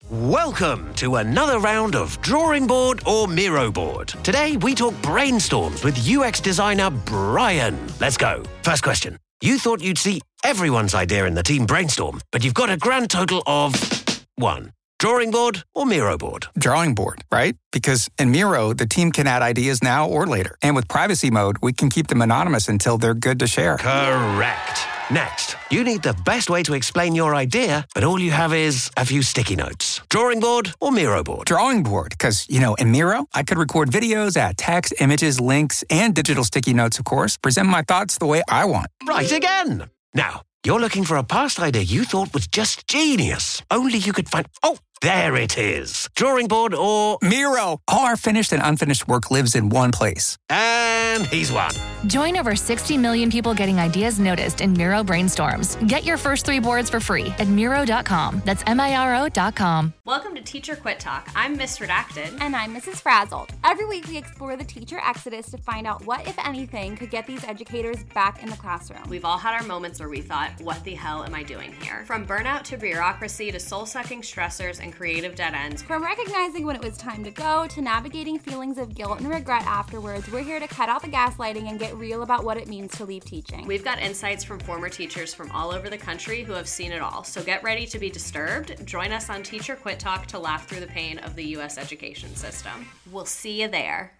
Welcome to another round of Drawing Board or Miro Board. Today we talk brainstorms with UX designer Brian. Let's go. First question. You thought you'd see everyone's idea in the team brainstorm, but you've got a grand total of 1. Drawing board or Miro board? Drawing board, right? Because in Miro, the team can add ideas now or later. And with privacy mode, we can keep them anonymous until they're good to share. Correct. Next, you need the best way to explain your idea, but all you have is a few sticky notes. Drawing board or Miro board? Drawing board, because, in Miro, I could record videos, add text, images, links, and digital sticky notes, of course, present my thoughts the way I want. Right again. Now, you're looking for a past idea you thought was just genius. Only you could find... Oh, there it is. Drawing board or... Miro. All our finished and unfinished work lives in one place. And he's won. Join over 60 million people getting ideas noticed in Miro Brainstorms. Get your first 3 boards for free at Miro.com. That's Miro.com. Welcome to Teacher Quit Talk. I'm Miss Redacted. And I'm Mrs. Frazzled. Every week we explore the teacher exodus to find out what, if anything, could get these educators back in the classroom. We've all had our moments where we thought, what the hell am I doing here? From burnout to bureaucracy to soul-sucking stressors and creative dead ends. From recognizing when it was time to go to navigating feelings of guilt and regret afterwards, we're here to cut out the gaslighting and get real about what it means to leave teaching. We've got insights from former teachers from all over the country who have seen it all. So get ready to be disturbed. Join us on Teacher Quit Talk to laugh through the pain of the U.S. education system. We'll see you there.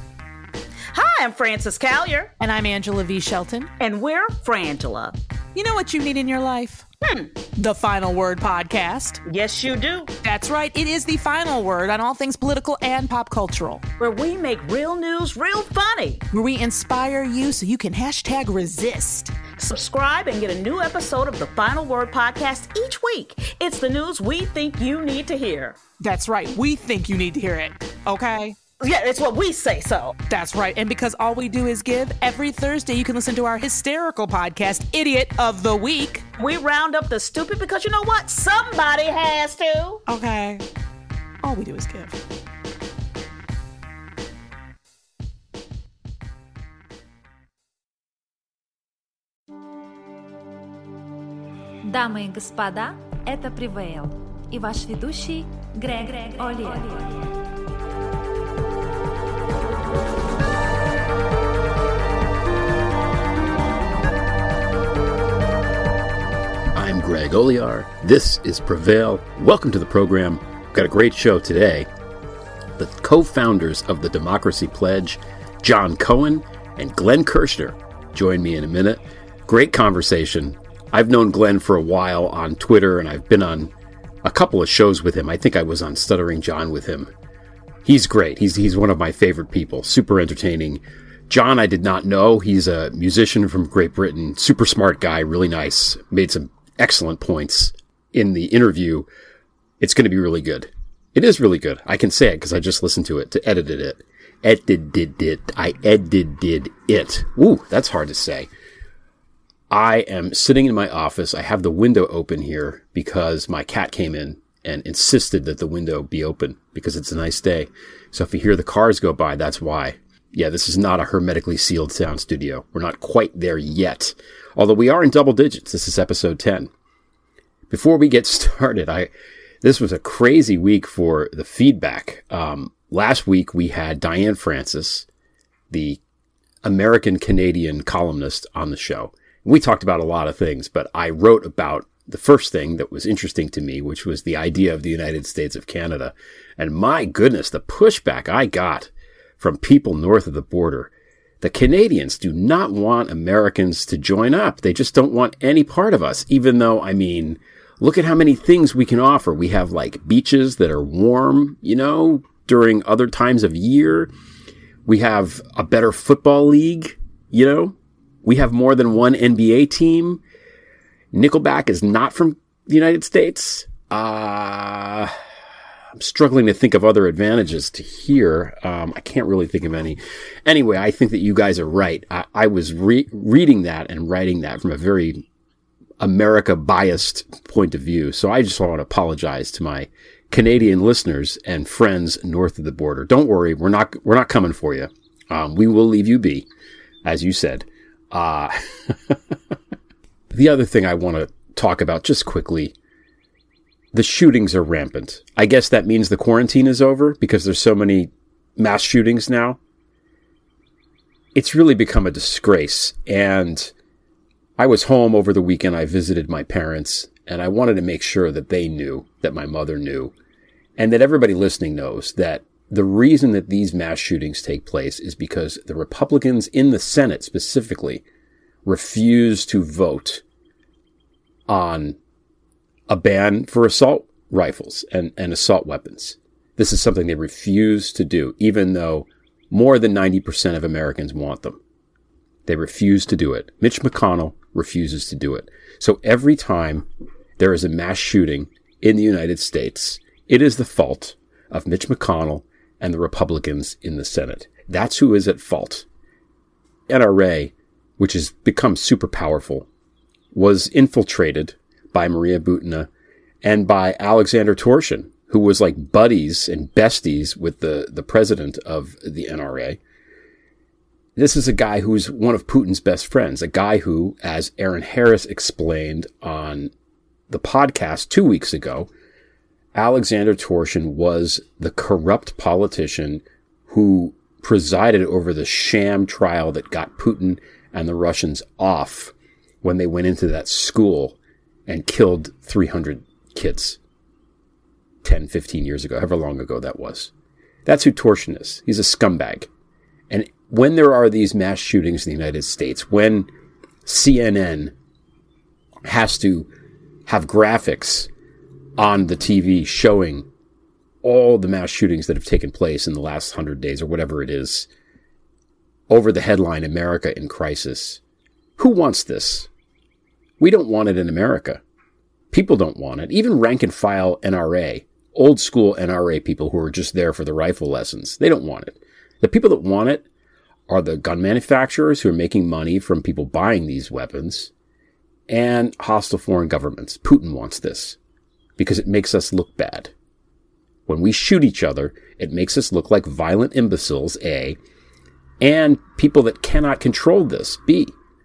Hi, I'm Frances Callier. And I'm Angela V. Shelton. And we're Frangela. You know what you need in your life? The Final Word Podcast. Yes, you do. That's right. It is the final word on all things political and pop cultural. Where we make real news real funny. Where we inspire you so you can #resist. Subscribe and get a new episode of the Final Word Podcast each week. It's the news we think you need to hear. That's right. We think you need to hear it. Okay? Yeah, it's what we say so. That's right. And because all we do is give, every Thursday you can listen to our hysterical podcast, Idiot of the Week. We round up the stupid because you know what? Somebody has to. Okay. All we do is give. Дамы и господа, это Prevail и ваш ведущий Грег Олиер. I'm Greg Oliar. This is Prevail. Welcome to the program. We've got a great show today. The co-founders of the Democracy Pledge, John Cohen and Glenn Kirshner, join me in a minute. Great conversation. I've known Glenn for a while on Twitter, and I've been on a couple of shows with him. I think I was on Stuttering John with him. He's great. He's one of my favorite people. Super entertaining. John, I did not know. He's a musician from Great Britain. Super smart guy. Really nice. Made some excellent points in the interview. It's going to be really good. It is really good. I can say it because I just listened to it, to edited it. I edited it. Ooh, that's hard to say. I am sitting in my office. I have the window open here because my cat came in and insisted that the window be open because it's a nice day. So if you hear the cars go by, that's why. Yeah, this is not a hermetically sealed sound studio. We're not quite there yet. Although we are in double digits. This is episode 10. Before we get started, this was a crazy week for the feedback. Last week we had Diane Francis, the American-Canadian columnist, on the show. We talked about a lot of things, but I wrote about the first thing that was interesting to me, which was the idea of the United States of Canada. And my goodness, the pushback I got from people north of the border. The Canadians do not want Americans to join up. They just don't want any part of us, even though, look at how many things we can offer. We have like beaches that are warm, during other times of year. We have a better football league, We have more than one NBA team. Nickelback is not from the United States. I'm struggling to think of other advantages to here. I can't really think of any. Anyway, I think that you guys are right. I was reading that and writing that from a very America-biased point of view. So I just want to apologize to my Canadian listeners and friends north of the border. Don't worry, we're not coming for you. We will leave you be, as you said. The other thing I want to talk about just quickly the shootings are rampant. I guess that means the quarantine is over because there's so many mass shootings now. It's really become a disgrace. And I was home over the weekend. I visited my parents, and I wanted to make sure that they knew, that my mother knew, and that everybody listening knows that the reason that these mass shootings take place is because the Republicans in the Senate specifically refuse to vote on a ban for assault rifles and assault weapons. This is something they refuse to do, even though more than 90% of Americans want them. They refuse to do it. Mitch McConnell refuses to do it. So every time there is a mass shooting in the United States, it is the fault of Mitch McConnell and the Republicans in the Senate. That's who is at fault. NRA, which has become super powerful, was infiltrated by Maria Butina and by Alexander Torshin, who was like buddies and besties with the president of the NRA. This is a guy who's one of Putin's best friends, a guy who, as Aaron Harris explained on the podcast 2 weeks ago, Alexander Torshin was the corrupt politician who presided over the sham trial that got Putin and the Russians off when they went into that school and killed 300 kids 10, 15 years ago, however long ago that was. That's who Torshin is. He's a scumbag. And when there are these mass shootings in the United States, when CNN has to have graphics on the TV showing all the mass shootings that have taken place in the last 100 days or whatever it is, over the headline, America in Crisis, who wants this? We don't want it in America. People don't want it. Even rank and file NRA, old school NRA people who are just there for the rifle lessons, they don't want it. The people that want it are the gun manufacturers who are making money from people buying these weapons and hostile foreign governments. Putin wants this because it makes us look bad. When we shoot each other, it makes us look like violent imbeciles, A, and people that cannot control this, B.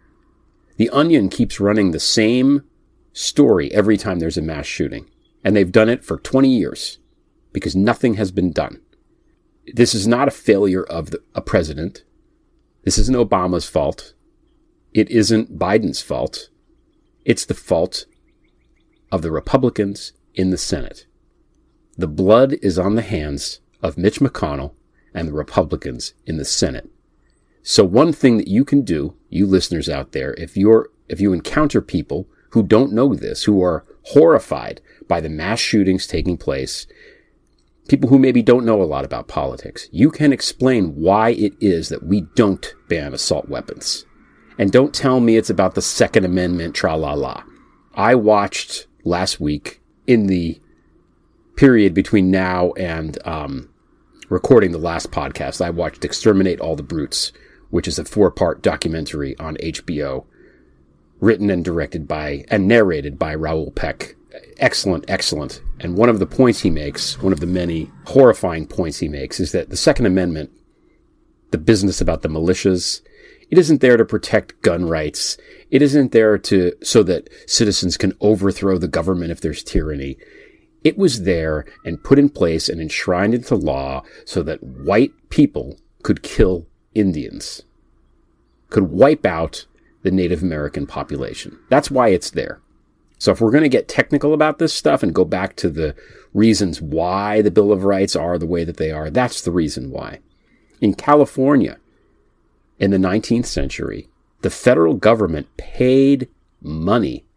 The Onion keeps running the same story every time there's a mass shooting, and they've done it for 20 years because nothing has been done. This is not a failure of a president. This isn't Obama's fault. It isn't Biden's fault. It's the fault of the Republicans in the Senate. The blood is on the hands of Mitch McConnell and the Republicans in the Senate. So one thing that you can do, you listeners out there, if you encounter people who don't know this, who are horrified by the mass shootings taking place, people who maybe don't know a lot about politics, you can explain why it is that we don't ban assault weapons. And don't tell me it's about the Second Amendment, tra-la-la. I watched last week, in the period between now and recording the last podcast, I watched Exterminate All the Brutes, which is a 4-part documentary on HBO, written and directed by, and narrated by Raoul Peck. Excellent, excellent. And one of the points he makes, one of the many horrifying points he makes, is that the Second Amendment, the business about the militias, it isn't there to protect gun rights. It isn't there so that citizens can overthrow the government if there's tyranny. It was there and put in place and enshrined into law so that white people could kill Indians, could wipe out the Native American population. That's why it's there. So if we're going to get technical about this stuff and go back to the reasons why the Bill of Rights are the way that they are, that's the reason why. In California, in the 19th century, the federal government paid money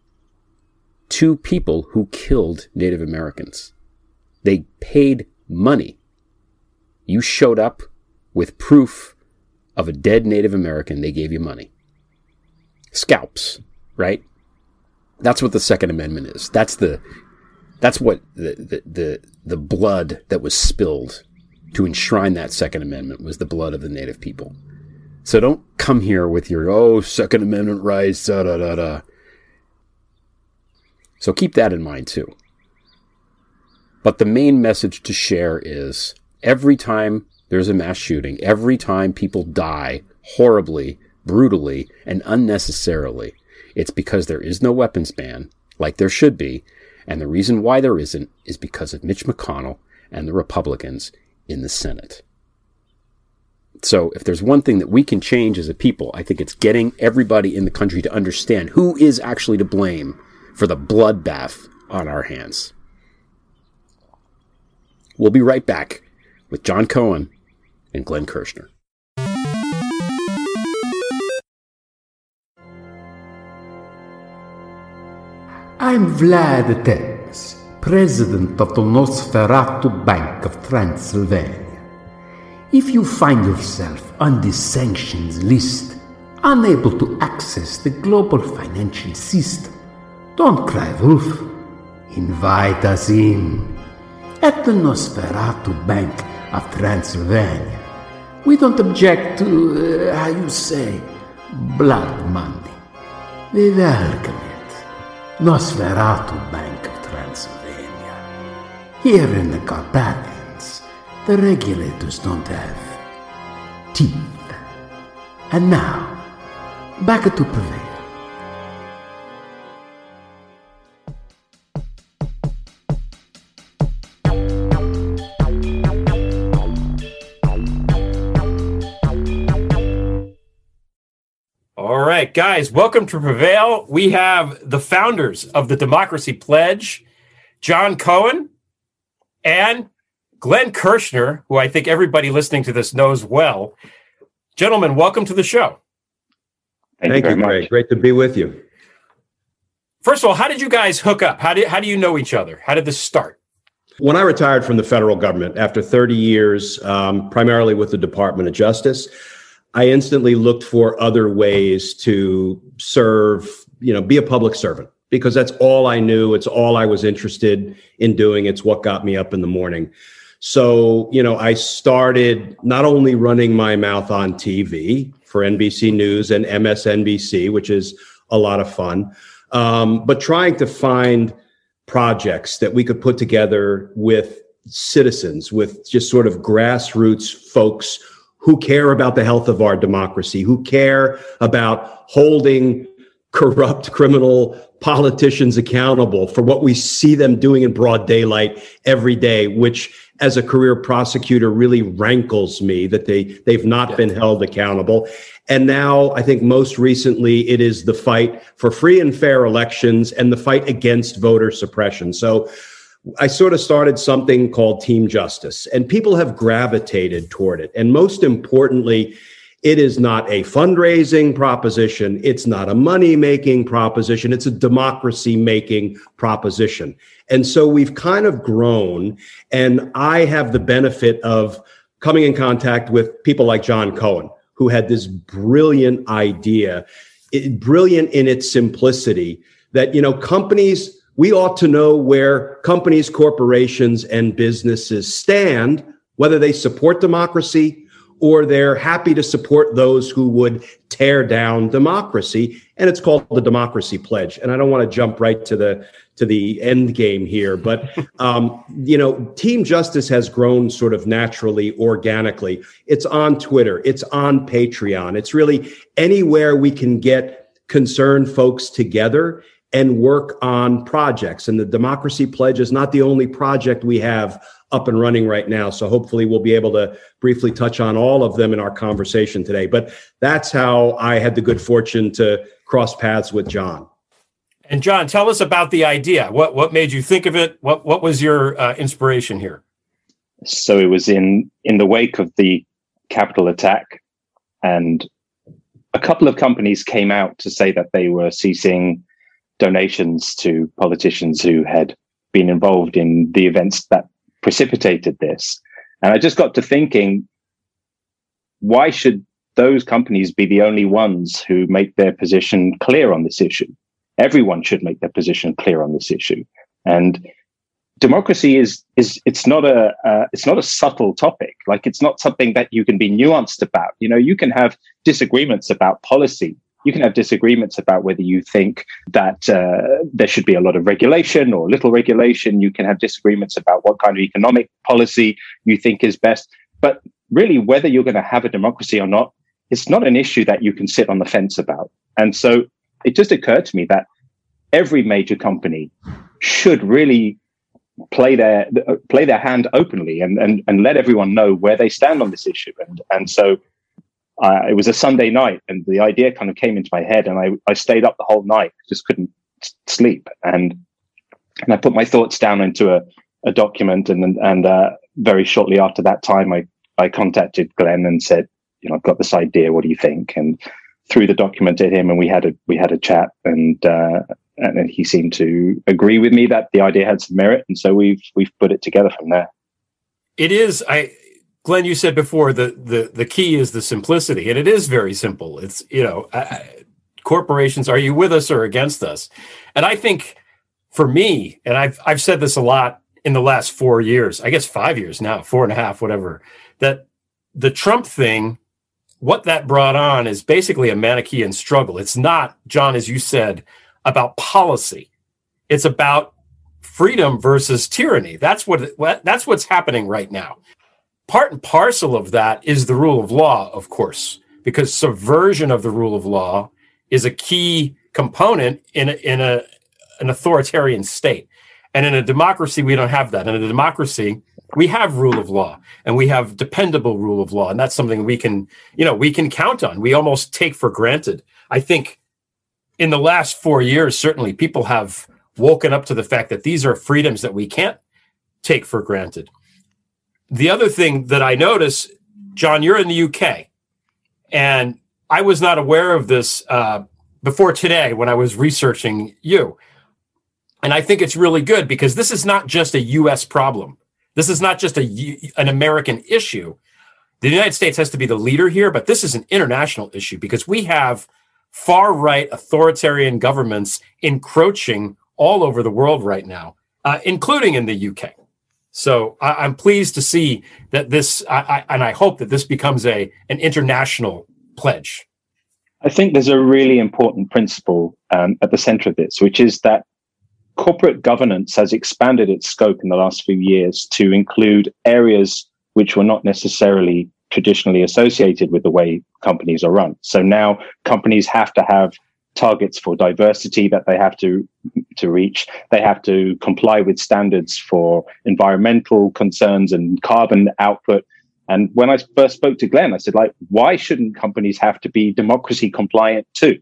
to people who killed Native Americans. They paid money. You showed up with proof of a dead Native American, they gave you money. Scalps, right? That's what the Second Amendment is. That's what the blood that was spilled to enshrine that Second Amendment was the blood of the Native people. So don't come here with your, Second Amendment rights, da-da-da-da. So keep that in mind too. But the main message to share is every time there's a mass shooting, every time people die horribly, brutally, and unnecessarily, it's because there is no weapons ban, like there should be, And the reason why there isn't is because of Mitch McConnell and the Republicans in the Senate. So if there's one thing that we can change as a people, I think it's getting everybody in the country to understand who is actually to blame for the bloodbath on our hands. We'll be right back with John Cohen and Glenn Kirshner. I'm Vlad Tepes, president of the Nosferatu Bank of Transylvania. If you find yourself on the sanctions list, unable to access the global financial system, don't cry wolf. Invite us in. At the Nosferatu Bank of Transylvania, we don't object to, blood money. We welcome it. Nosferatu Bank of Transylvania. Here in the Carpathians, the regulators don't have teeth. And now, back to Prevail. All right, guys, welcome to Prevail. We have the founders of the Democracy Pledge, John Cohen and Glenn Kirshner, who I think everybody listening to this knows well. Gentlemen, welcome to the show. Thank you, Greg. Great to be with you. First of all, how did you guys hook up? How do you know each other? How did this start? When I retired from the federal government after 30 years, primarily with the Department of Justice, I instantly looked for other ways to serve, be a public servant, because that's all I knew. It's all I was interested in doing. It's what got me up in the morning. So, I started not only running my mouth on TV for NBC News and MSNBC, which is a lot of fun, but trying to find projects that we could put together with citizens, with just sort of grassroots folks who care about the health of our democracy, who care about holding corrupt criminal politicians accountable for what we see them doing in broad daylight every day, which as a career prosecutor really rankles me that they've not been held accountable. And now I think most recently it is the fight for free and fair elections and the fight against voter suppression. So I sort of started something called Team Justice, and people have gravitated toward it. And most importantly, it is not a fundraising proposition. It's not a money-making proposition. It's a democracy-making proposition. And so we've kind of grown, and I have the benefit of coming in contact with people like John Cohen, who had this brilliant idea, brilliant in its simplicity, that, companies, we ought to know where companies, corporations, and businesses stand, whether they support democracy or they're happy to support those who would tear down democracy. And it's called the Democracy Pledge. And I don't want to jump right to the end game here, but Team Justice has grown sort of naturally, organically. It's on Twitter, it's on Patreon. It's really anywhere we can get concerned folks together and work on projects. And the Democracy Pledge is not the only project we have up and running right now. So hopefully we'll be able to briefly touch on all of them in our conversation today. But that's how I had the good fortune to cross paths with John. And John, tell us about the idea. What made you think of it? What was your inspiration here? So it was in the wake of the Capitol attack, and a couple of companies came out to say that they were ceasing donations to politicians who had been involved in the events that precipitated this. And I just got to thinking, why should those companies be the only ones who make their position clear on this issue? Everyone should make their position clear on this issue. And democracy it's not a subtle topic. Like, it's not something that you can be nuanced about. You can have disagreements about policy. You can have disagreements about whether you think that there should be a lot of regulation or little regulation. You can have disagreements about what kind of economic policy you think is best. But really, whether you're going to have a democracy or not, it's not an issue that you can sit on the fence about. And so it just occurred to me that every major company should really play their hand openly and let everyone know where they stand on this issue. And so it was a Sunday night, and the idea kind of came into my head, and I stayed up the whole night, just couldn't sleep, and I put my thoughts down into a document, and very shortly after that time, I contacted Glenn and said, I've got this idea. What do you think? And threw the document at him, and we had a chat, and he seemed to agree with me that the idea had some merit, and so we've put it together from there. It is. Glenn, you said before the key is the simplicity, and it is very simple. It's corporations, are you with us or against us? And I think for me, and I've said this a lot in the last 4 years, I guess 5 years now, 4.5, whatever, that the Trump thing, what that brought on is basically a Manichaean struggle. It's not, John, as you said, about policy. It's about freedom versus tyranny. That's what's happening right now. Part and parcel of that is the rule of law, of course, because subversion of the rule of law is a key component in an authoritarian state. And in a democracy, we don't have that. In a democracy, we have rule of law, and we have dependable rule of law. And that's something we can count on. We almost take for granted. I think in the last 4 years, certainly people have woken up to the fact that these are freedoms that we can't take for granted. The other thing that I notice, John, you're in the UK, and I was not aware of this before today when I was researching you. And I think it's really good because this is not just a U.S. problem. This is not just an American issue. The United States has to be the leader here, but this is an international issue because we have far-right authoritarian governments encroaching all over the world right now, including in the UK. So I'm pleased to see that this, and I hope that this becomes an international pledge. I think there's a really important principle at the center of this, which is that corporate governance has expanded its scope in the last few years to include areas which were not necessarily traditionally associated with the way companies are run. So now companies have to have targets for diversity that they have to reach. They have to comply with standards for environmental concerns and carbon output. And when I first spoke to Glenn, I said, why shouldn't companies have to be democracy compliant too?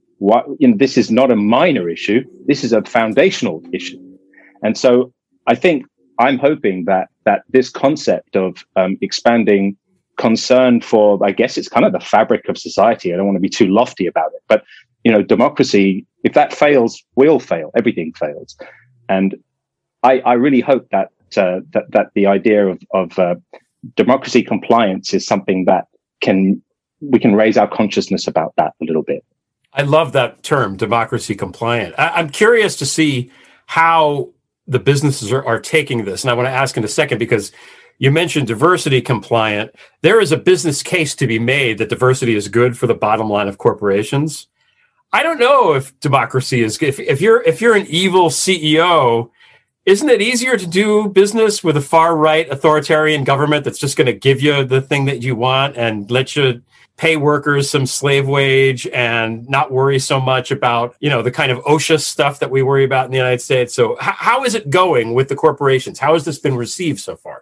This is not a minor issue. This is a foundational issue. And so I think I'm hoping that this concept of expanding concern for, I guess it's kind of the fabric of society. I don't want to be too lofty about it, but democracy, if that fails, we'll fail. Everything fails. And I really hope that the idea of democracy compliance is something that we can raise our consciousness about that a little bit. I love that term, democracy compliant. I'm curious to see how the businesses are taking this. And I want to ask in a second, because you mentioned diversity compliant. There is a business case to be made that diversity is good for the bottom line of corporations. I don't know if democracy is, if you're an evil CEO, isn't it easier to do business with a far right authoritarian government that's just going to give you the thing that you want and let you pay workers some slave wage and not worry so much about, the kind of OSHA stuff that we worry about in the United States? So how is it going with the corporations? How has this been received so far?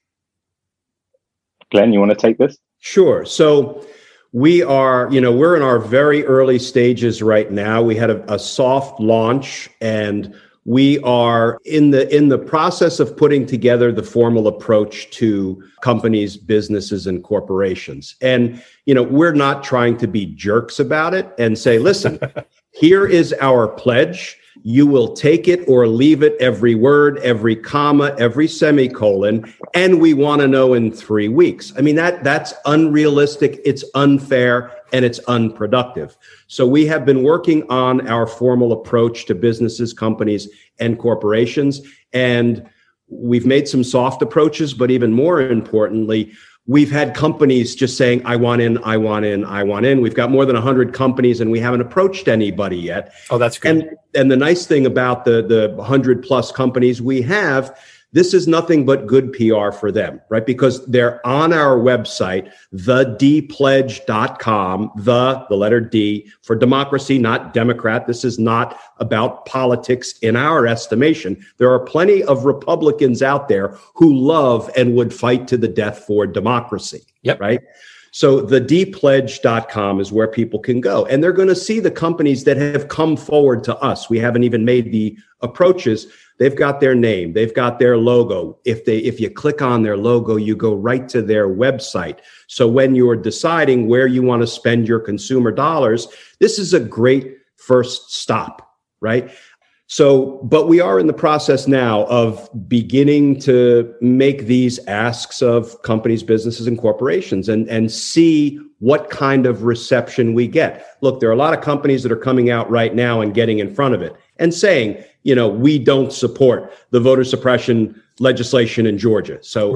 Glenn, you want to take this? Sure. So we are, we're in our very early stages right now. We had a soft launch, and we are in the process of putting together the formal approach to companies, businesses, and corporations. And, we're not trying to be jerks about it and say, listen, here is our pledge. You will take it or leave it, every word, every comma, every semicolon, and we want to know in 3 weeks. I mean, that's unrealistic, it's unfair, and it's unproductive. So we have been working on our formal approach to businesses, companies, and corporations, and we've made some soft approaches, but even more importantly, we've had companies just saying, I want in, I want in, I want in. We've got more than 100 companies, and we haven't approached anybody yet. Oh, that's good. And the nice thing about the 100 plus companies we have, this is nothing but good PR for them, right? Because they're on our website, thedpledge.com, the letter D for democracy, not Democrat. This is not about politics in our estimation. There are plenty of Republicans out there who love and would fight to the death for democracy, right? So the dpledge.com is where people can go, and they're going to see the companies that have come forward to us. We haven't even made the approaches. They've got their name. They've got their logo. If you click on their logo, you go right to their website. So when you're deciding where you want to spend your consumer dollars, this is a great first stop, right? So, but we are in the process now of beginning to make these asks of companies, businesses, and corporations and see what kind of reception we get. Look, there are a lot of companies that are coming out right now and getting in front of it and saying, we don't support the voter suppression legislation in Georgia. So,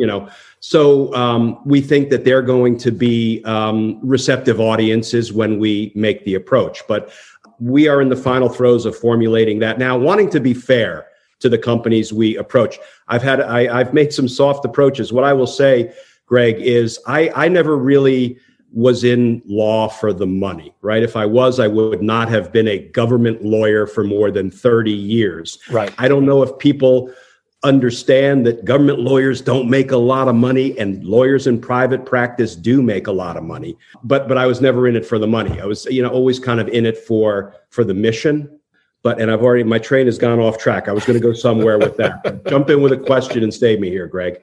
we think that they're going to be receptive audiences when we make the approach. But we are in the final throes of formulating that now, wanting to be fair to the companies we approach. I've made some soft approaches. What I will say, Greg, is I never really was in law for the money, right? If I was, I would not have been a government lawyer for more than 30 years. Right. I don't know if people understand that government lawyers don't make a lot of money and lawyers in private practice do make a lot of money. But I was never in it for the money. I was, always kind of in it for the mission. And my train has gone off track. I was going to go somewhere with that. Jump in with a question and save me here, Greg.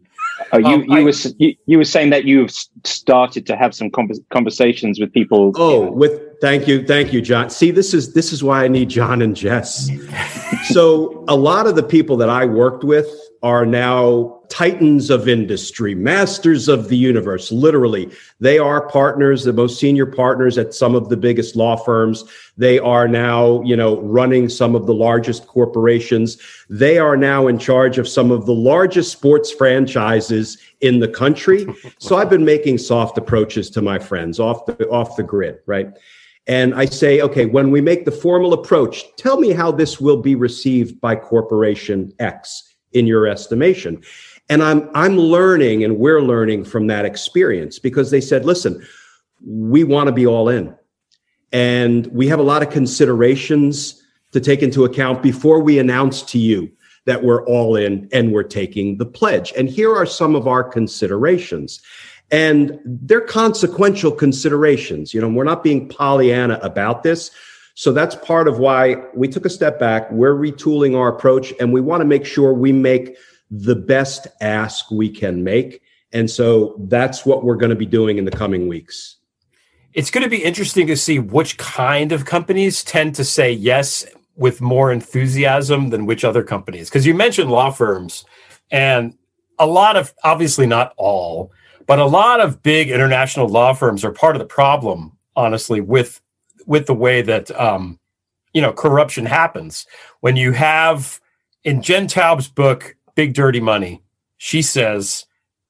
You were saying that you've started to have some conversations with people. Thank you, John. See, this is why I need John and Jess. So a lot of the people that I worked with are now titans of industry, masters of the universe. Literally, they are partners, the most senior partners at some of the biggest law firms. They are now, running some of the largest corporations. They are now in charge of some of the largest sports franchises in the country. So I've been making soft approaches to my friends off the grid, right? And I say, okay, when we make the formal approach, tell me how this will be received by Corporation X in your estimation. And I'm learning, and we're learning from that experience, because they said, listen, we want to be all in. And we have a lot of considerations to take into account before we announce to you that we're all in and we're taking the pledge. And here are some of our considerations. And they're consequential considerations. We're not being Pollyanna about this. So that's part of why we took a step back. We're retooling our approach, and we want to make sure we make the best ask we can make. And so that's what we're going to be doing in the coming weeks. It's going to be interesting to see which kind of companies tend to say yes with more enthusiasm than which other companies. Because you mentioned law firms, and a lot of, obviously not all, but a lot of big international law firms are part of the problem, honestly, with the way that, corruption happens. When you have, in Jen Taub's book, Big Dirty Money, she says,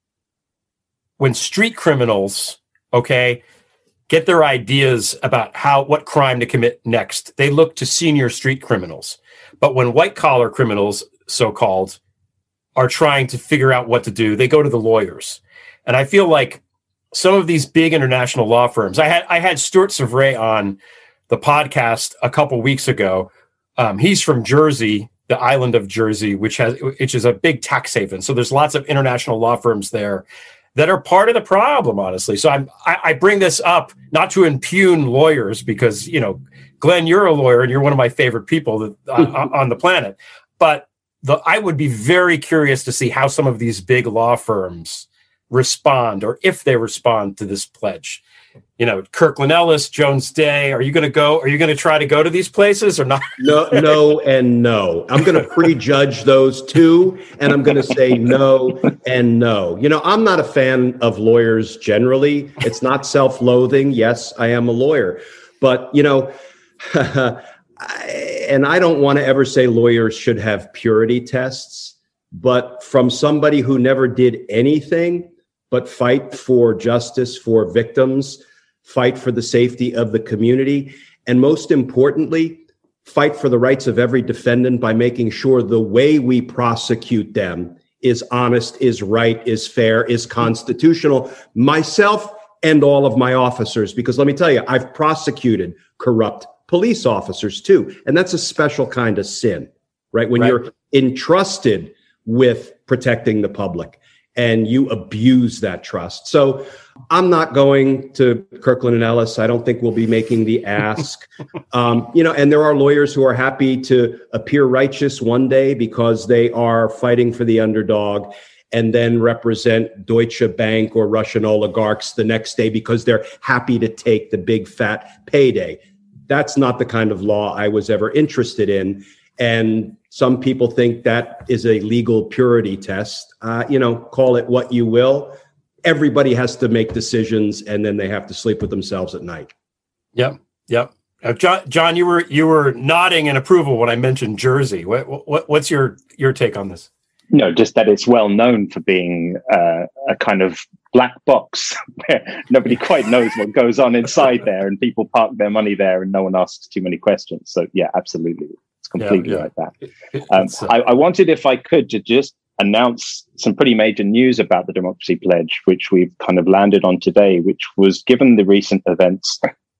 when street criminals, get their ideas about what crime to commit next, they look to senior street criminals. But when white collar criminals, so-called, are trying to figure out what to do, they go to the lawyers. And I feel like some of these big international law firms, I had Stuart Savray on the podcast a couple weeks ago. He's from Jersey, the island of Jersey, which is a big tax haven. So there's lots of international law firms there that are part of the problem, honestly. So I bring this up not to impugn lawyers, because, Glenn, you're a lawyer and you're one of my favorite people on the planet. But I would be very curious to see how some of these big law firms respond, or if they respond to this pledge. Kirkland Ellis, Jones Day, are you going to go? Are you going to try to go to these places or not? No, and no. I'm going to prejudge those two, and I'm going to say no and no. I'm not a fan of lawyers generally. It's not self-loathing. Yes, I am a lawyer. But, and I don't want to ever say lawyers should have purity tests, but from somebody who never did anything but fight for justice for victims, fight for the safety of the community, and most importantly, fight for the rights of every defendant by making sure the way we prosecute them is honest, is right, is fair, is constitutional. Myself and all of my officers, because let me tell you, I've prosecuted corrupt police officers too. And that's a special kind of sin, right? When you're entrusted with protecting the public and you abuse that trust. So I'm not going to Kirkland and Ellis. I don't think we'll be making the ask. And there are lawyers who are happy to appear righteous one day because they are fighting for the underdog, and then represent Deutsche Bank or Russian oligarchs the next day because they're happy to take the big fat payday. That's not the kind of law I was ever interested in. And some people think that is a legal purity test. Call it what you will. Everybody has to make decisions, and then they have to sleep with themselves at night. Yep. John, you were nodding in approval when I mentioned Jersey. What's your take on this? No, just that it's well known for being a kind of black box where nobody quite knows what goes on inside there, and people park their money there and no one asks too many questions. So yeah, absolutely. It's completely like that. I wanted, if I could, to just announce some pretty major news about the Democracy Pledge, which we've kind of landed on today, which was, given the recent events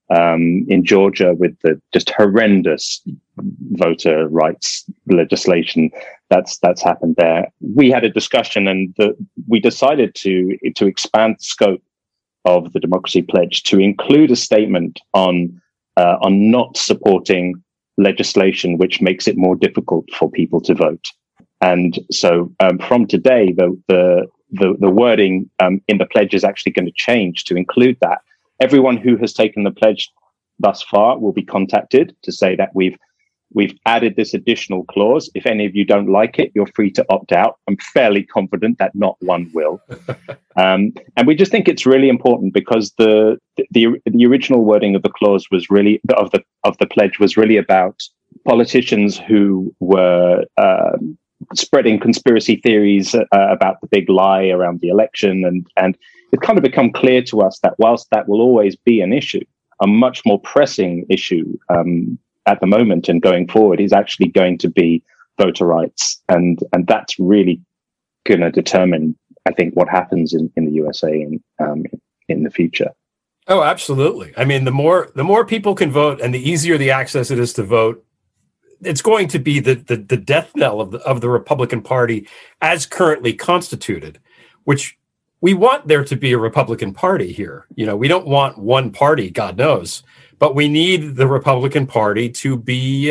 in Georgia with the just horrendous voter rights legislation that's happened there. We had a discussion, and we decided to expand the scope of the Democracy Pledge to include a statement on not supporting legislation which makes it more difficult for people to vote. And so from today, the wording in the pledge is actually going to change to include that. Everyone who has taken the pledge thus far will be contacted to say that we've added this additional clause. If any of you don't like it, you're free to opt out. I'm fairly confident that not one will. And we just think it's really important because the original wording of the clause was really of the pledge was really about politicians who were spreading conspiracy theories about the big lie around the election, and it's kind of become clear to us that whilst that will always be an issue, a much more pressing issue at the moment and going forward is actually going to be voter rights. And that's really going to determine, I think, what happens in the USA in the future. Oh, absolutely. I mean, the more people can vote and the easier the access it is to vote, it's going to be the death knell of the Republican Party as currently constituted, which we want there to be a Republican Party here. We don't want one party, God knows, but we need the Republican Party to be,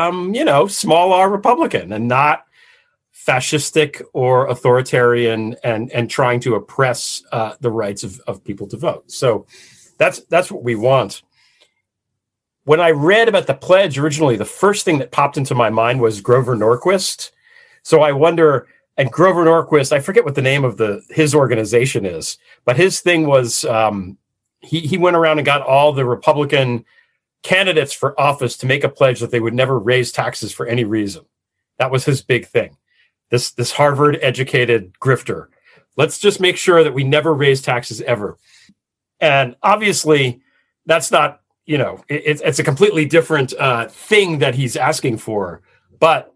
small R Republican and not fascistic or authoritarian and trying to oppress the rights of people to vote. So that's what we want. When I read about the pledge originally, the first thing that popped into my mind was Grover Norquist. So I wonder, and Grover Norquist, I forget what the name of his organization is, but his thing was he went around and got all the Republican candidates for office to make a pledge that they would never raise taxes for any reason. That was his big thing. This Harvard-educated grifter. Let's just make sure that we never raise taxes ever. And obviously, that's not, it's a completely different thing that he's asking for. But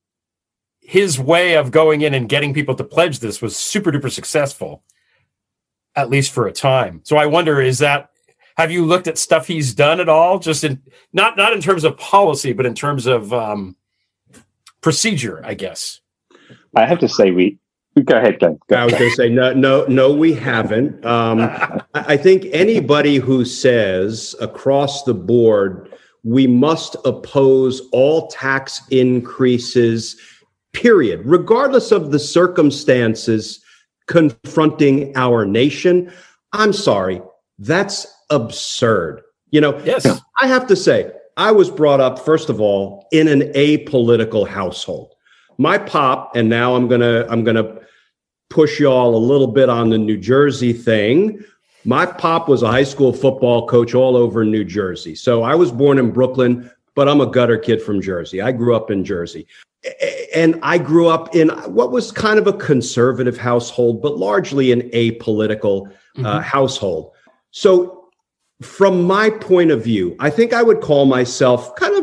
his way of going in and getting people to pledge this was super duper successful, at least for a time. So I wonder, have you looked at stuff he's done at all? Just in not in terms of policy, but in terms of procedure, I guess. I have to say, go ahead, Glenn. I was going to say no, we haven't. I think anybody who says across the board we must oppose all tax increases, period, regardless of the circumstances confronting our nation, I'm sorry, that's absurd. Yes. I have to say, I was brought up, first of all, in an apolitical household. My pop, and now I'm gonna push y'all a little bit on the New Jersey thing. My pop was a high school football coach all over New Jersey. So I was born in Brooklyn, but I'm a gutter kid from Jersey. I grew up in Jersey. And I grew up in what was kind of a conservative household, but largely an apolitical household. So from my point of view, I think I would call myself kind of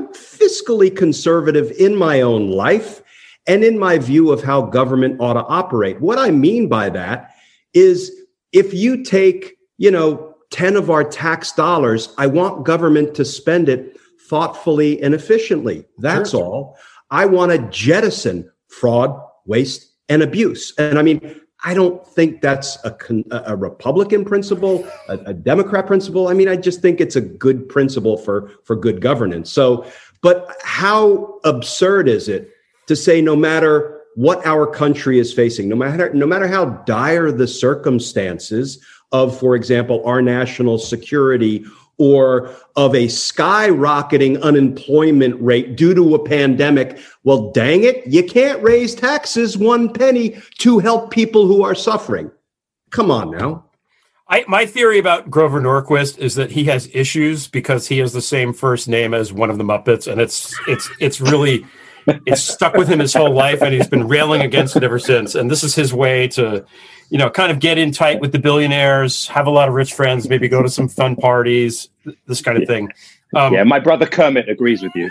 fiscally conservative in my own life and in my view of how government ought to operate. What I mean by that is if you take, 10 of our tax dollars, I want government to spend it thoughtfully and efficiently. That's all. I want to jettison fraud, waste, and abuse. And I mean, I don't think that's a Republican principle, a Democrat principle. I mean, I just think it's a good principle for good governance. So, but how absurd is it to say no matter what our country is facing, no matter how dire the circumstances of, for example, our national security or of a skyrocketing unemployment rate due to a pandemic, well, dang it, you can't raise taxes 1 penny to help people who are suffering. Come on now. My theory about Grover Norquist is that he has issues because he has the same first name as one of the Muppets, and it's really it's stuck with him his whole life, and he's been railing against it ever since. And this is his way to, kind of get in tight with the billionaires, have a lot of rich friends, maybe go to some fun parties, this kind of thing. My brother Kermit agrees with you.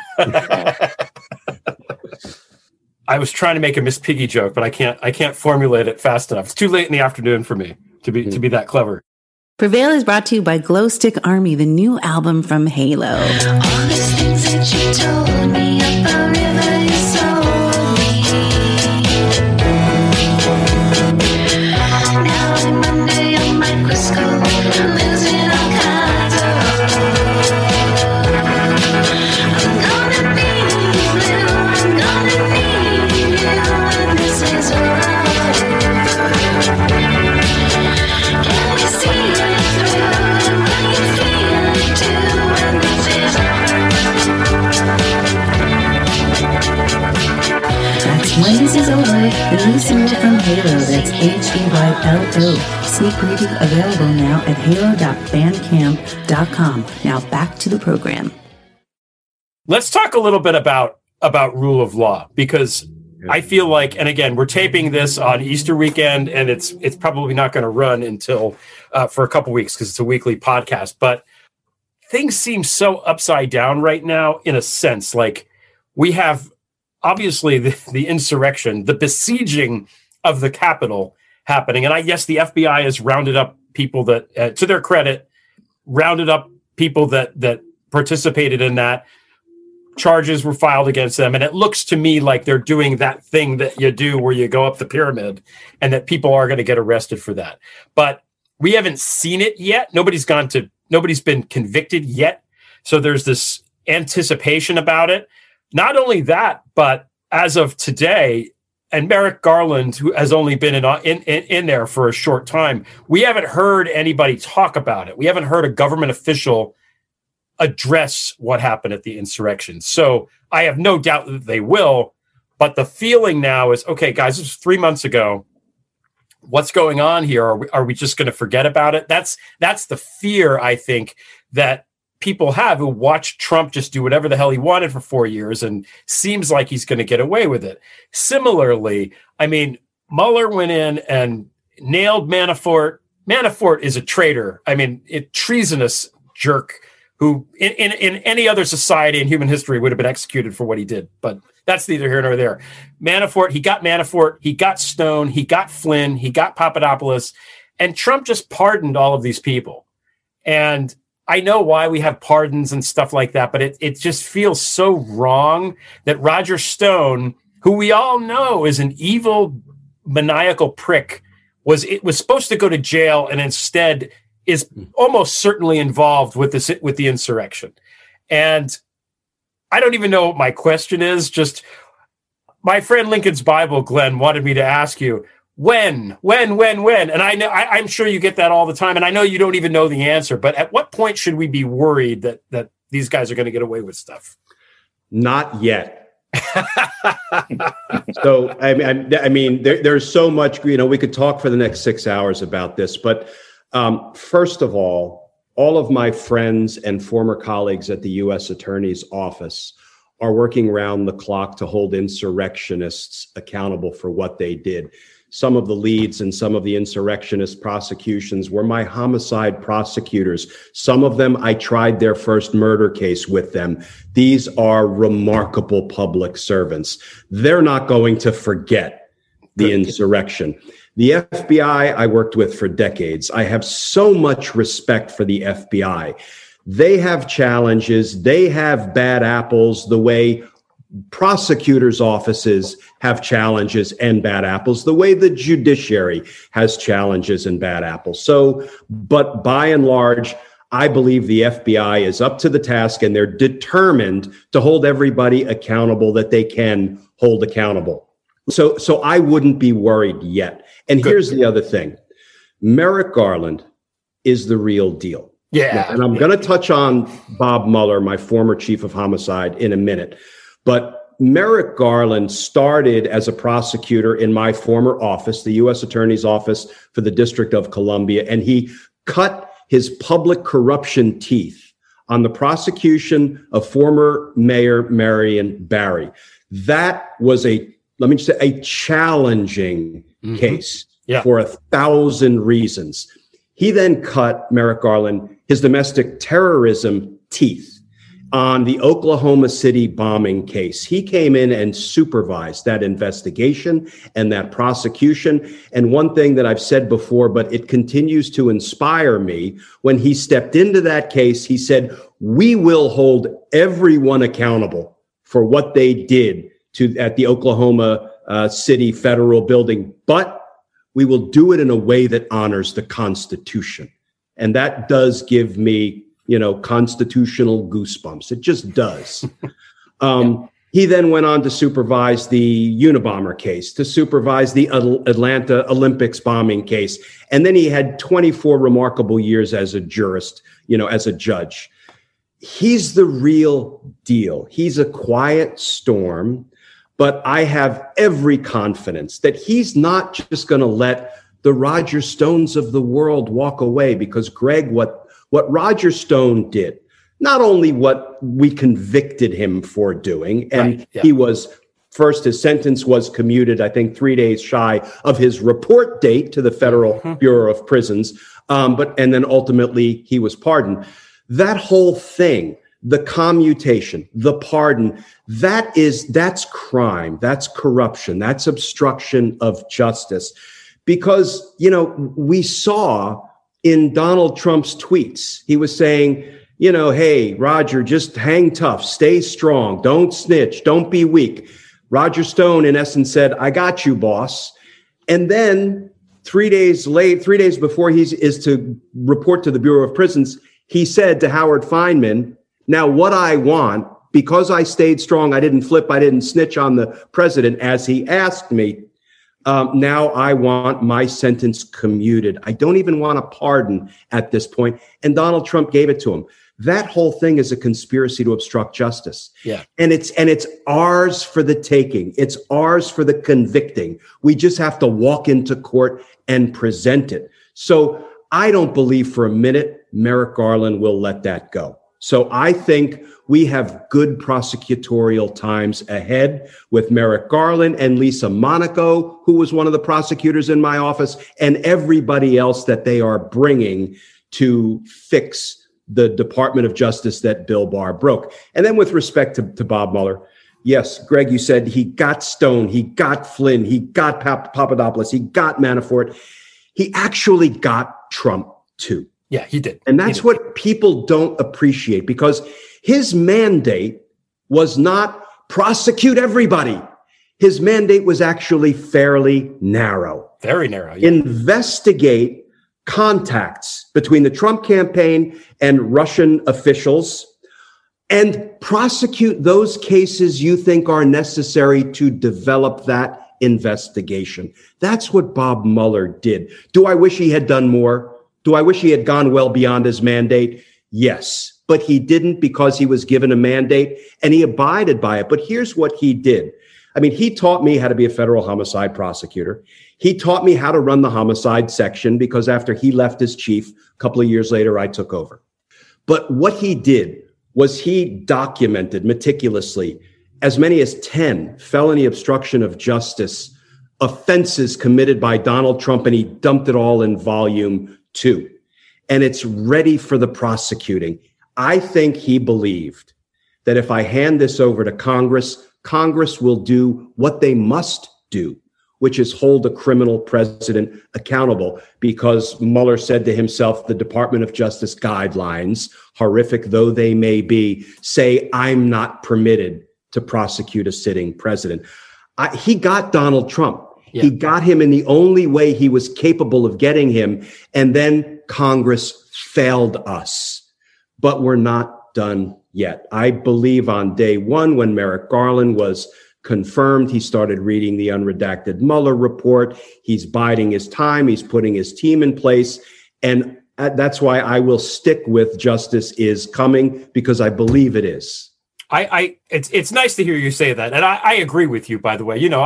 I was trying to make a Miss Piggy joke, but I can't formulate it fast enough. It's too late in the afternoon for me to be that clever. Prevail is brought to you by Glow Stick Army, the new album from Halo. All these things that you told me up the river you sold me. Now I'm under your microscope, I'm losing all kinds of I'm gonna need you, I'm gonna need you, and this is over. Can we see it through, and will you feel it too, and this is That's When This Is Over, the new single from Halo. That's HEYLO. Sneak preview available now at halo.bandcamp.com. Now back to the program. Let's talk a little bit about rule of law, because I feel like, and again, we're taping this on Easter weekend, and it's probably not going to run until for a couple weeks because it's a weekly podcast. But things seem so upside down right now, in a sense. Like, we have obviously the insurrection, the besieging of the Capitol happening, and I guess the FBI has rounded up people that, to their credit, rounded up people that participated in that. Charges were filed against them, and it looks to me like they're doing that thing that you do where you go up the pyramid, and that people are going to get arrested for that. But we haven't seen it yet. Nobody's been convicted yet. So there's this anticipation about it. Not only that, but as of today, and Merrick Garland, who has only been in there for a short time, we haven't heard anybody talk about it. We haven't heard a government official address what happened at the insurrection. So I have no doubt that they will, but the feeling now is, okay, guys, this was 3 months ago. What's going on here? Are we just going to forget about it? That's the fear, I think, that people have who watched Trump just do whatever the hell he wanted for 4 years and seems like he's going to get away with it. Similarly, I mean, Mueller went in and nailed Manafort. Manafort is a traitor. I mean, a treasonous jerk who in any other society in human history would have been executed for what he did. But that's neither here nor there. Manafort, he got Stone, he got Flynn, he got Papadopoulos, and Trump just pardoned all of these people. And I know why we have pardons and stuff like that, but it just feels so wrong that Roger Stone, who we all know is an evil, maniacal prick, was supposed to go to jail and instead is almost certainly involved with the insurrection. And I don't even know what my question is. Just my friend Lincoln's Bible, Glenn, wanted me to ask you, when? And I know I'm sure you get that all the time, and I know you don't even know the answer. But at what point should we be worried that these guys are going to get away with stuff? Not yet. So I mean, there's so much. We could talk for the next 6 hours about this, but first of all of my friends and former colleagues at the U.S. Attorney's Office are working round the clock to hold insurrectionists accountable for what they did. some of the leads in some of the insurrectionist prosecutions were my homicide prosecutors. Some of them, I tried their first murder case with them. These are remarkable public servants. They're not going to forget the insurrection. The FBI I worked with for decades. I have so much respect for the FBI. They have challenges. They have bad apples the way prosecutors' offices have challenges and bad apples, the way the judiciary has challenges and bad apples. So, but by and large, I believe the FBI is up to the task and they're determined to hold everybody accountable that they can hold accountable. So I wouldn't be worried yet. And here's the other thing. Merrick Garland is the real deal. Yeah. And I'm going to touch on Bob Mueller, my former chief of homicide, in a minute. But Merrick Garland started as a prosecutor in my former office, the U.S. Attorney's Office for the District of Columbia, and he cut his public corruption teeth on the prosecution of former Mayor Marion Barry. That was a challenging case for 1,000 reasons. He then cut, Merrick Garland, his domestic terrorism teeth on the Oklahoma City bombing case. He came in and supervised that investigation and that prosecution. And one thing that I've said before, but it continues to inspire me, when he stepped into that case, he said, we will hold everyone accountable for what they did at the Oklahoma City federal building, but we will do it in a way that honors the Constitution. And that does give me, constitutional goosebumps. It just does. He then went on to supervise the Unabomber case, to supervise the Atlanta Olympics bombing case. And then he had 24 remarkable years as a jurist, as a judge. He's the real deal. He's a quiet storm, but I have every confidence that he's not just going to let the Roger Stones of the world walk away, because, Greg, what Roger Stone did, not only what we convicted him for doing, and he was first, his sentence was commuted, I think 3 days shy of his report date to the Federal Bureau of Prisons, and then ultimately he was pardoned. That whole thing, the commutation, the pardon, that's crime, that's corruption, that's obstruction of justice. Because, we saw in Donald Trump's tweets, he was saying, hey, Roger, just hang tough, stay strong, don't snitch, don't be weak. Roger Stone, in essence, said, I got you, boss. And then 3 days before he is to report to the Bureau of Prisons, he said to Howard Fineman, now what I want, because I stayed strong, I didn't flip, I didn't snitch on the president as he asked me, now I want my sentence commuted. I don't even want a pardon at this point. And Donald Trump gave it to him. That whole thing is a conspiracy to obstruct justice. Yeah. And it's ours for the taking. It's ours for the convicting. We just have to walk into court and present it. So I don't believe for a minute Merrick Garland will let that go. So I think we have good prosecutorial times ahead with Merrick Garland and Lisa Monaco, who was one of the prosecutors in my office, and everybody else that they are bringing to fix the Department of Justice that Bill Barr broke. And then with respect to Bob Mueller, yes, Greg, you said he got Stone, he got Flynn, he got Papadopoulos, he got Manafort. He actually got Trump too. Yeah, he did. And that's what people don't appreciate, because his mandate was not prosecute everybody. His mandate was actually fairly narrow. Very narrow. Yeah. Investigate contacts between the Trump campaign and Russian officials and prosecute those cases you think are necessary to develop that investigation. That's what Bob Mueller did. Do I wish he had done more? Do I wish he had gone well beyond his mandate? Yes, but he didn't, because he was given a mandate and he abided by it. But here's what he did. I mean, he taught me how to be a federal homicide prosecutor. He taught me how to run the homicide section, because after he left as chief, a couple of years later, I took over. But what he did was he documented meticulously as many as 10 felony obstruction of justice offenses committed by Donald Trump, and he dumped it all in volume 2. And it's ready for the prosecuting. I think he believed that if I hand this over to Congress, Congress will do what they must do, which is hold a criminal president accountable, because Mueller said to himself, the Department of Justice guidelines, horrific though they may be, say I'm not permitted to prosecute a sitting president. He got Donald Trump. Yeah. He got him in the only way he was capable of getting him. And then Congress failed us. But we're not done yet. I believe on day one, when Merrick Garland was confirmed, he started reading the unredacted Mueller report. He's biding his time. He's putting his team in place. And that's why I will stick with justice is coming, because I believe it is. It's nice to hear you say that. And I agree with you, by the way. You know,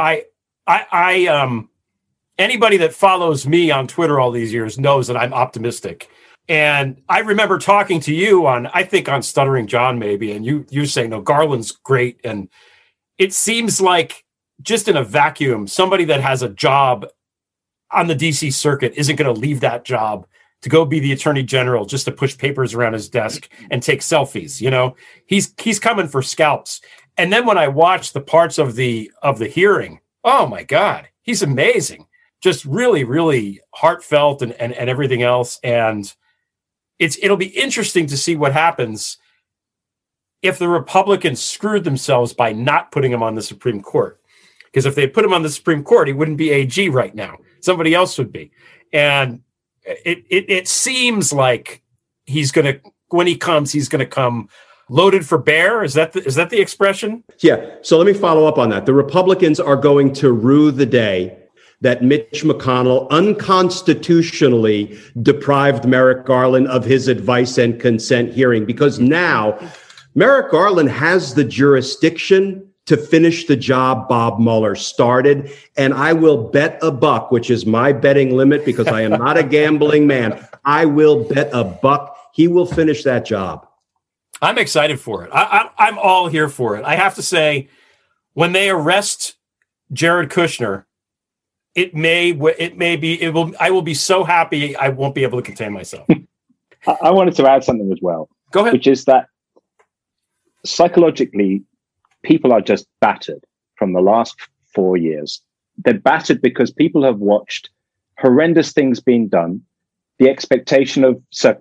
anybody that follows me on Twitter all these years knows that I'm optimistic. And I remember talking to you on Stuttering John, maybe, and you saying, no, Garland's great. And it seems like just in a vacuum, somebody that has a job on the DC circuit isn't going to leave that job to go be the attorney general just to push papers around his desk and take selfies. You know, he's coming for scalps. And then when I watched the parts of the hearing, oh my God, he's amazing. Just really, really heartfelt and everything else. And it'll be interesting to see what happens if the Republicans screwed themselves by not putting him on the Supreme Court. Because if they put him on the Supreme Court, he wouldn't be AG right now. Somebody else would be. And it seems like when he comes, he's going to come loaded for bear. Is that the expression? Yeah. So let me follow up on that. The Republicans are going to rue the day that Mitch McConnell unconstitutionally deprived Merrick Garland of his advice and consent hearing, because now Merrick Garland has the jurisdiction to finish the job Bob Mueller started. And I will bet a buck, which is my betting limit because I am not a gambling man. I will bet a buck he will finish that job. I'm excited for it. I'm all here for it. I have to say, when they arrest Jared Kushner, I will be so happy I won't be able to contain myself. I wanted to add something as well. Go ahead. Which is that psychologically, people are just battered from the last 4 years. They're battered because people have watched horrendous things being done, the expectation of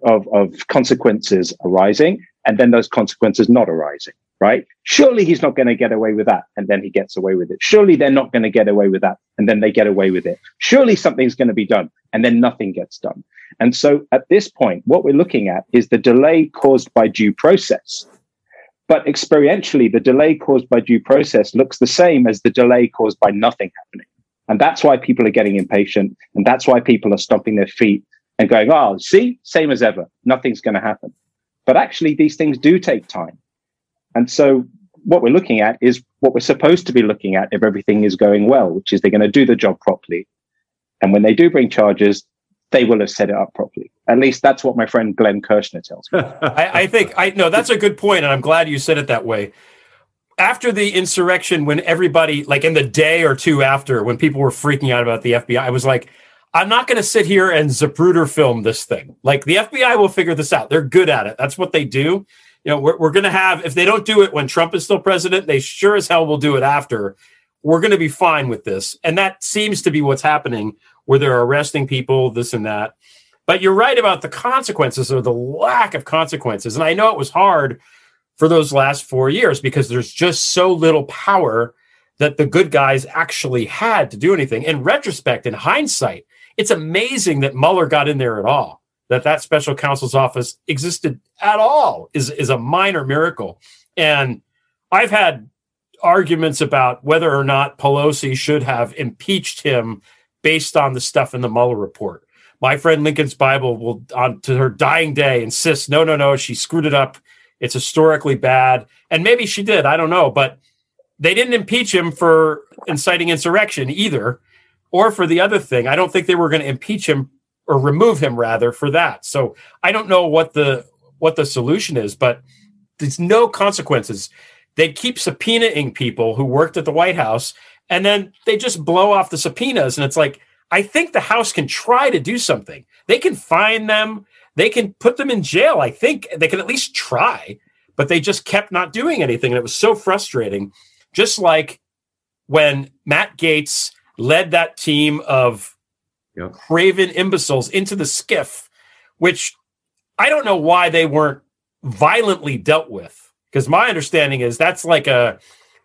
consequences arising, and then those consequences not arising, right? Surely he's not going to get away with that, and then he gets away with it. Surely they're not going to get away with that, and then they get away with it. Surely something's going to be done, and then nothing gets done. And so at this point, what we're looking at is the delay caused by due process. But experientially, the delay caused by due process looks the same as the delay caused by nothing happening. And that's why people are getting impatient. And that's why people are stomping their feet and going, oh, see, same as ever. Nothing's going to happen. But actually, these things do take time. And so what we're looking at is what we're supposed to be looking at if everything is going well, which is they're going to do the job properly. And when they do bring charges, they will have set it up properly. At least that's what my friend Glenn Kirshner tells me. I think that's a good point, and I'm glad you said it that way. After the insurrection, when everybody, like in the day or two after, when people were freaking out about the FBI, I was like, I'm not going to sit here and Zapruder film this thing. Like, the FBI will figure this out. They're good at it. That's what they do. You know, we're going to have, if they don't do it when Trump is still president, they sure as hell will do it after. We're going to be fine with this. And that seems to be what's happening, where they're arresting people, this and that. But you're right about the consequences, or the lack of consequences. And I know it was hard for those last 4 years because there's just so little power that the good guys actually had to do anything. In retrospect, in hindsight, it's amazing that Mueller got in there at all, that special counsel's office existed at all is a minor miracle. And I've had arguments about whether or not Pelosi should have impeached him based on the stuff in the Mueller report. My friend Lincoln's Bible will, on to her dying day, insist, no, she screwed it up. It's historically bad. And maybe she did, I don't know. But they didn't impeach him for inciting insurrection either, or for the other thing. I don't think they were going to impeach him, or remove him rather, for that. So I don't know what the solution is, but there's no consequences. They keep subpoenaing people who worked at the White House, And then they just blow off the subpoenas. And it's like, I think the House can try to do something. They can fine them. They can put them in jail. I think they can at least try, but they just kept not doing anything. And it was so frustrating. Just like when Matt Gaetz led that team of craven imbeciles into the skiff, which I don't know why they weren't violently dealt with. Because my understanding is that's like a,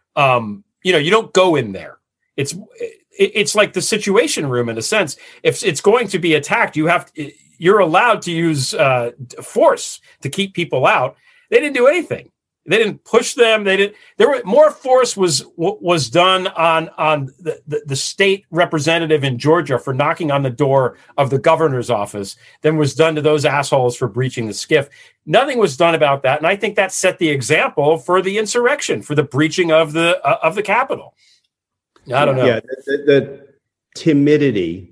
you don't go in there. It's like the Situation Room in a sense. If it's going to be attacked, you're allowed to use force to keep people out. They didn't do anything. They didn't push them. More force was done on the state representative in Georgia for knocking on the door of the governor's office than was done to those assholes for breaching the skiff. Nothing was done about that, and I think that set the example for the insurrection, for the breaching of the Capitol. I don't know. Yeah, the timidity,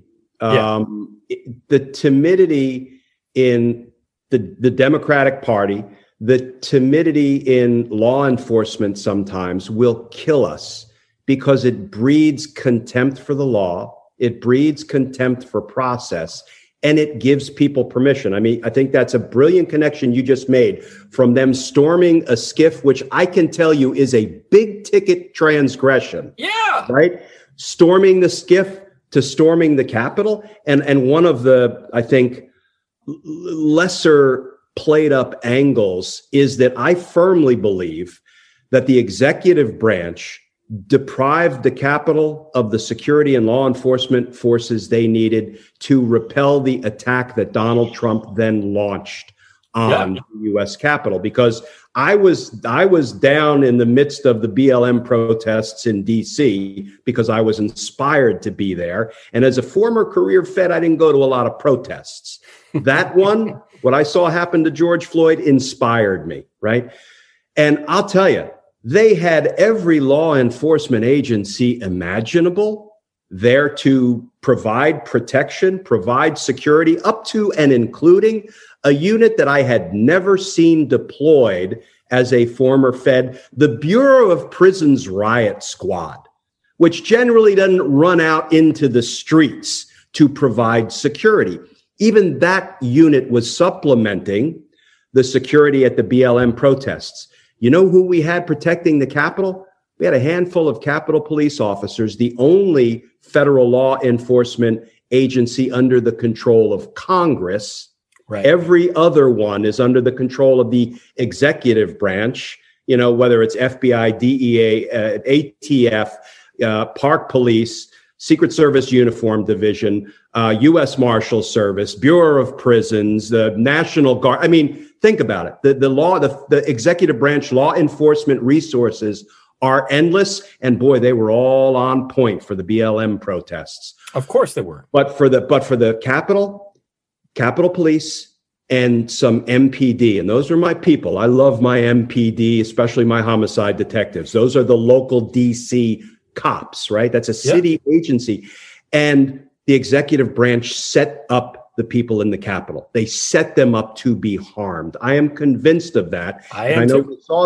the timidity in the Democratic Party, the timidity in law enforcement sometimes will kill us because it breeds contempt for the law. It breeds contempt for process, and it gives people permission. I mean, I think that's a brilliant connection you just made from them storming a skiff, which I can tell you is a big ticket transgression. Yeah. Right? Storming the skiff to storming the Capitol. And one of the, I think, lesser played up angles is that I firmly believe that the executive branch deprived the Capitol of the security and law enforcement forces they needed to repel the attack that Donald Trump then launched on the U.S. Capitol. Because I was down in the midst of the BLM protests in D.C. because I was inspired to be there. And as a former career Fed, I didn't go to a lot of protests. That one, what I saw happen to George Floyd inspired me, right? And I'll tell you, they had every law enforcement agency imaginable there to provide protection, provide security, up to and including a unit that I had never seen deployed as a former Fed, the Bureau of Prisons Riot Squad, which generally doesn't run out into the streets to provide security. Even that unit was supplementing the security at the BLM protests. You know who we had protecting the Capitol? We had a handful of Capitol Police officers, the only federal law enforcement agency under the control of Congress. Right. Every other one is under the control of the executive branch, whether it's FBI, DEA, ATF, Park Police, Secret Service Uniform Division, U.S. Marshal Service, Bureau of Prisons, the National Guard. I mean, think about it. The executive branch law enforcement resources are endless. And boy, they were all on point for the BLM protests. Of course they were. But for the Capitol Police, and some MPD, and those are my people. I love my MPD, especially my homicide detectives. Those are the local DC cops, right? That's a city agency. And the executive branch set up the people in the Capitol. They set them up to be harmed. I am convinced of that. I know we saw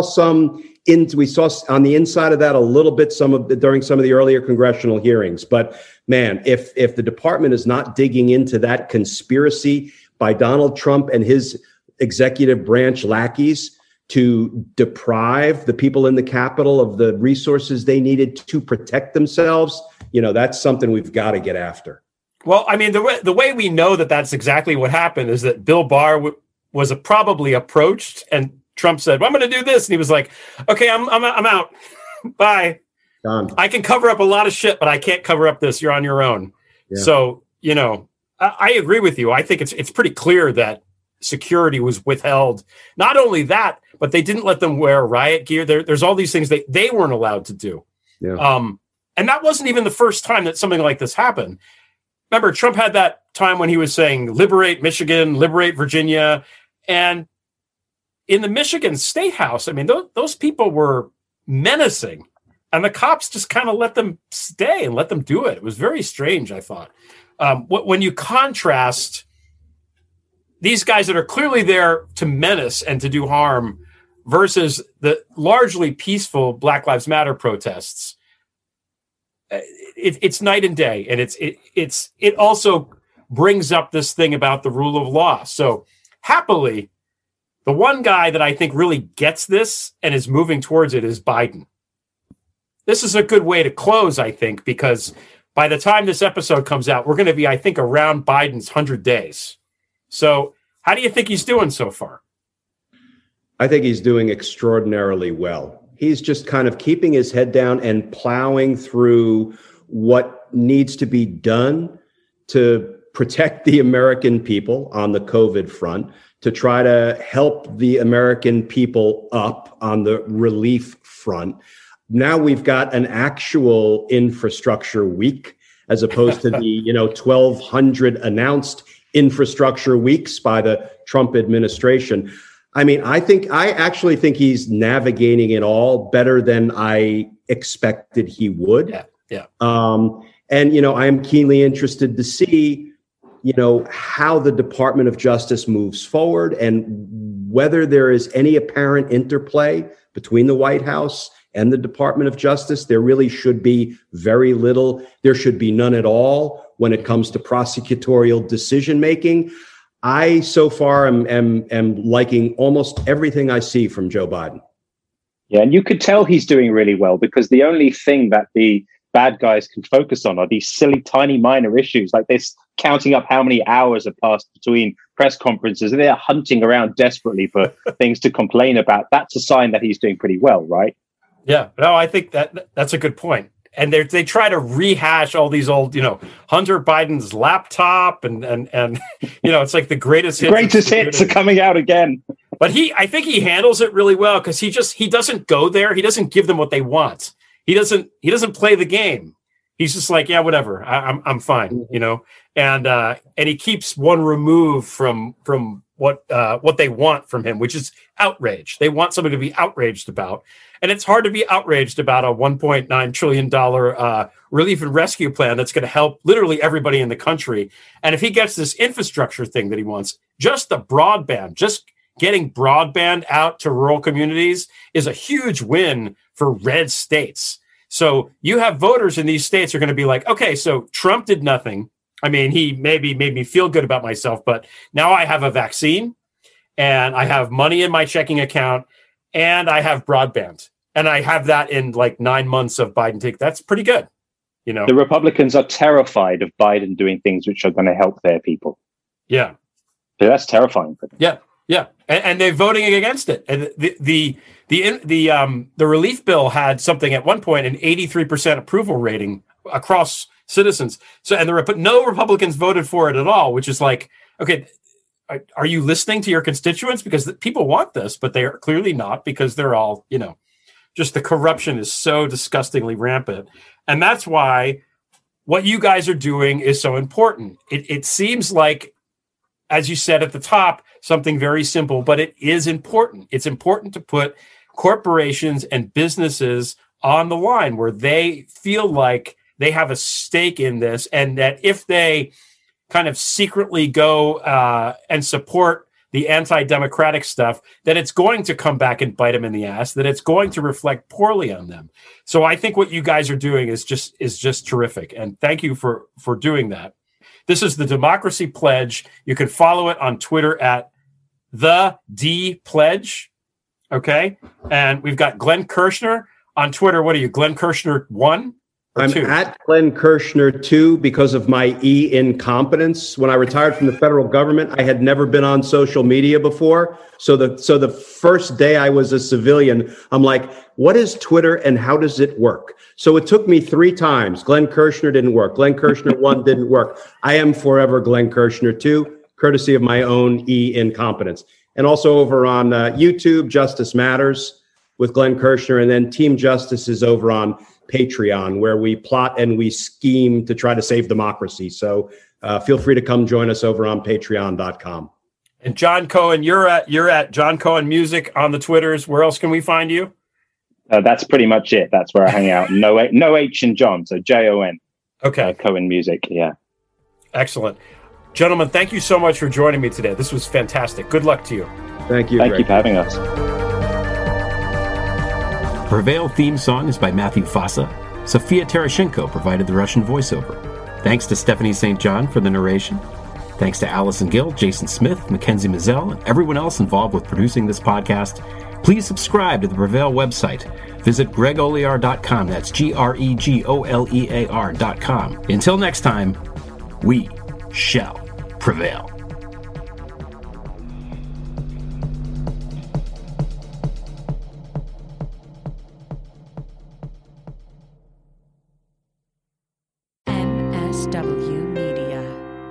on the inside of that a little bit during some of the earlier congressional hearings. But man, if the department is not digging into that conspiracy by Donald Trump and his executive branch lackeys to deprive the people in the Capitol of the resources they needed to protect themselves, that's something we've got to get after. Well, I mean, the way we know that that's exactly what happened is that Bill Barr was probably approached, and Trump said, "Well, I'm going to do this," and he was like, "Okay, I'm out. Bye. Done. I can cover up a lot of shit, but I can't cover up this. You're on your own." Yeah. So, I agree with you. I think it's pretty clear that security was withheld. Not only that, but they didn't let them wear riot gear. There's all these things they weren't allowed to do. Yeah. And that wasn't even the first time that something like this happened. Remember, Trump had that time when he was saying, liberate Michigan, liberate Virginia. And in the Michigan State House, I mean, those people were menacing. And the cops just kind of let them stay and let them do it. It was very strange, I thought. When you contrast these guys that are clearly there to menace and to do harm versus the largely peaceful Black Lives Matter protests, it's night and day, and it also brings up this thing about the rule of law. So happily, the one guy that I think really gets this and is moving towards it is Biden. This is a good way to close, I think, because by the time this episode comes out, we're going to be, I think, around Biden's 100 days. So how do you think he's doing so far? I think he's doing extraordinarily well. He's just kind of keeping his head down and plowing through what needs to be done to protect the American people on the COVID front, to try to help the American people up on the relief front. Now we've got an actual infrastructure week as opposed to the 1,200 announced infrastructure weeks by the Trump administration. I mean, I actually think he's navigating it all better than I expected he would. Yeah. And I am keenly interested to see how the Department of Justice moves forward and whether there is any apparent interplay between the White House and the Department of Justice. There really should be very little. There should be none at all when it comes to prosecutorial decision making. I so far am liking almost everything I see from Joe Biden. Yeah, and you could tell he's doing really well because the only thing that the bad guys can focus on are these silly, tiny, minor issues like this, counting up how many hours have passed between press conferences, and they're hunting around desperately for things to complain about. That's a sign that he's doing pretty well, right? Yeah, no, I think that's a good point. And they try to rehash all these old, Hunter Biden's laptop and it's like the greatest hits. Greatest hits are coming out again. But I think he handles it really well because he doesn't go there. He doesn't give them what they want. He doesn't play the game. He's just like, yeah, whatever. I'm fine, and he keeps one remove from what they want from him, which is outrage. They want something to be outraged about. And it's hard to be outraged about a $1.9 trillion relief and rescue plan that's going to help literally everybody in the country. And if he gets this infrastructure thing that he wants, just the broadband, just getting broadband out to rural communities is a huge win for red states. So you have voters in these states are going to be like, okay, so Trump did nothing. I mean, he maybe made me feel good about myself, but now I have a vaccine and I have money in my checking account and I have broadband. And I have that in like 9 months of Biden take. That's pretty good. The Republicans are terrified of Biden doing things which are going to help their people. Yeah. So that's terrifying for them. Yeah. Yeah. And they're voting against it. And the relief bill had something at one point, an 83% approval rating across citizens. So, and no Republicans voted for it at all, which is like, okay, are you listening to your constituents? Because people want this, but they are clearly not because they're all, just the corruption is so disgustingly rampant. And that's why what you guys are doing is so important. It seems like, as you said at the top, something very simple, but it is important. It's important to put corporations and businesses on the line where they feel like they have a stake in this, and that if they kind of secretly go and support the anti-democratic stuff, that it's going to come back and bite them in the ass, that it's going to reflect poorly on them. So I think what you guys are doing is just terrific. And thank you for doing that. This is the Democracy Pledge. You can follow it on Twitter at the D Pledge. Okay. And we've got Glenn Kirshner on Twitter. What are you, Glenn Kirshner 1? I'm 2? At Glenn Kirshner 2 because of my incompetence. When I retired from the federal government, I had never been on social media before. So the first day I was a civilian, I'm like, what is Twitter and how does it work? So it took me 3 times. Glenn Kirshner didn't work. Glenn Kirshner 1 didn't work. I am forever Glenn Kirshner 2, courtesy of my own incompetence. And also over on YouTube, Justice Matters with Glenn Kirshner, and then Team Justice is over on Patreon, where we plot and we scheme to try to save democracy. So feel free to come join us over on patreon.com. And John Cohen, you're at John Cohen Music on the Twitters. Where else can we find you? That's pretty much it. That's where I hang out. No H in John, so Jon. Okay. Cohen Music, yeah. Excellent. Gentlemen, thank you so much for joining me today. This was fantastic. Good luck to you. Thank you. Thank you for having us. Prevail theme song is by Matthew Fossa. Sophia Terashenko provided the Russian voiceover. Thanks to Stephanie St. John for the narration. Thanks to Allison Gill, Jason Smith, Mackenzie Mazzell, and everyone else involved with producing this podcast. Please subscribe to the Prevail website. Visit GregOlear.com. That's GREGOLEAR.com. Until next time, we shall prevail. MSW Media.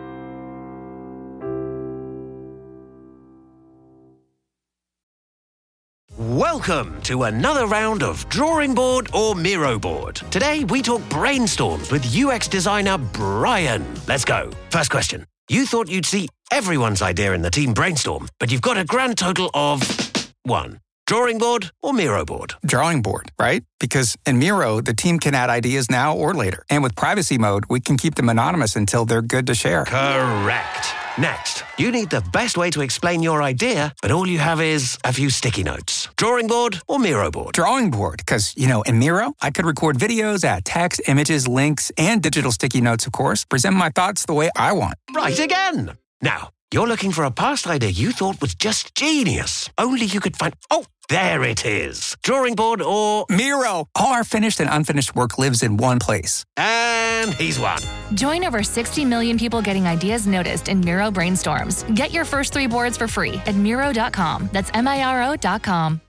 Welcome to another round of Drawing Board or Miro Board. Today we talk brainstorms with UX designer Brian. Let's go. First question. You thought you'd see everyone's idea in the team brainstorm, but you've got a grand total of 1. Drawing board or Miro board? Drawing board, right? Because in Miro, the team can add ideas now or later. And with privacy mode, we can keep them anonymous until they're good to share. Correct. Next, you need the best way to explain your idea, but all you have is a few sticky notes. Drawing board or Miro board? Drawing board, because, in Miro, I could record videos, add text, images, links, and digital sticky notes, of course, present my thoughts the way I want. Right again. Now, you're looking for a past idea you thought was just genius. Only you could find... Oh, there it is. Drawing board or... Miro. All our finished and unfinished work lives in one place. And he's won. Join over 60 million people getting ideas noticed in Miro brainstorms. Get your first 3 boards for free at Miro.com. That's MIRO.com.